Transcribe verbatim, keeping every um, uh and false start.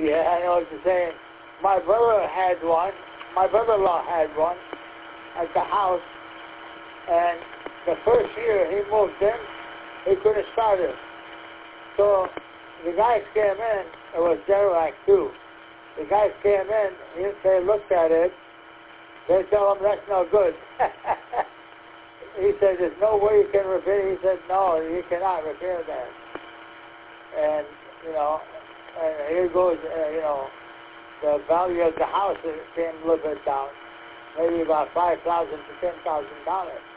Yeah, I know what you're saying. My brother had one. My brother-in-law had one at the house, and the first year he moved in, he couldn't start it. So the guys came in. It was Generac too. The guys came in. He, they looked at it. They tell him that's no good. He said, "There's no way you can repair." He said, "No, you cannot repair that." And you know, and here goes, uh, you know, the value of the house came a little bit down, maybe about five thousand to ten thousand dollars.